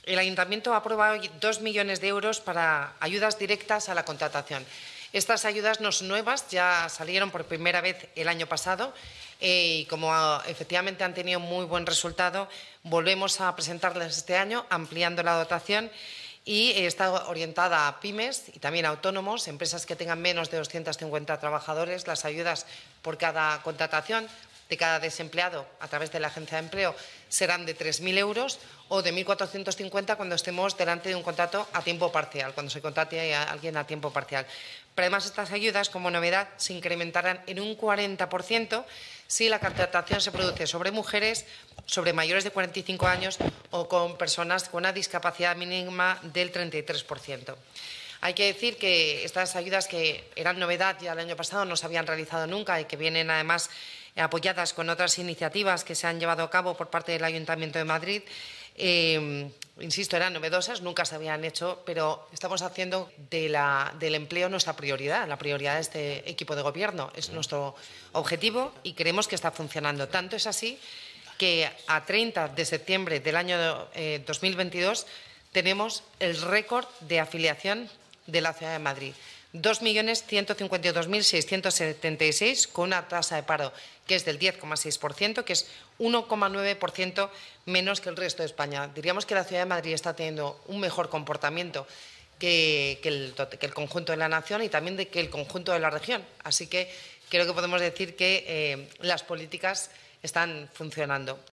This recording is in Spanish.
El Ayuntamiento ha aprobado hoy 2 millones de euros para ayudas directas a la contratación. Estas ayudas no son nuevas, ya salieron por primera vez el año pasado y como efectivamente han tenido muy buen resultado, volvemos a presentarlas este año ampliando la dotación y está orientada a pymes y también a autónomos, empresas que tengan menos de 250 trabajadores. Las ayudas por cada contratación de cada desempleado a través de la agencia de empleo serán de 3.000 euros o de 1.450 cuando estemos delante de un contrato a tiempo parcial, cuando se contrate a alguien a tiempo parcial. Pero además estas ayudas, como novedad, se incrementarán en un 40% si la contratación se produce sobre mujeres, sobre mayores de 45 años o con personas con una discapacidad mínima del 33%. Hay que decir que estas ayudas, que eran novedad ya el año pasado, no se habían realizado nunca y que vienen además apoyadas con otras iniciativas que se han llevado a cabo por parte del Ayuntamiento de Madrid, insisto, eran novedosas, nunca se habían hecho, pero estamos haciendo del empleo nuestra prioridad, la prioridad de este equipo de gobierno. Es nuestro objetivo y creemos que está funcionando. Tanto es así que a 30 de septiembre del año 2022 tenemos el récord de afiliación de la Ciudad de Madrid. 2.152.676 con una tasa de paro que es del 10,6%, que es 1,9% menos que el resto de España. Diríamos que la Ciudad de Madrid está teniendo un mejor comportamiento que el conjunto de la nación y también que el conjunto de la región. Así que creo que podemos decir que las políticas están funcionando.